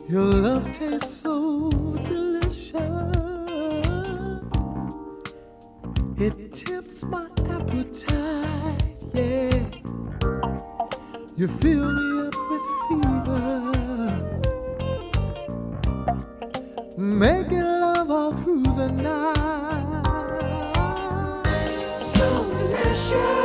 Your love tastes so delicious. It tempts my appetite, yeah. You fill me up with fever, making love all through the night. So delicious.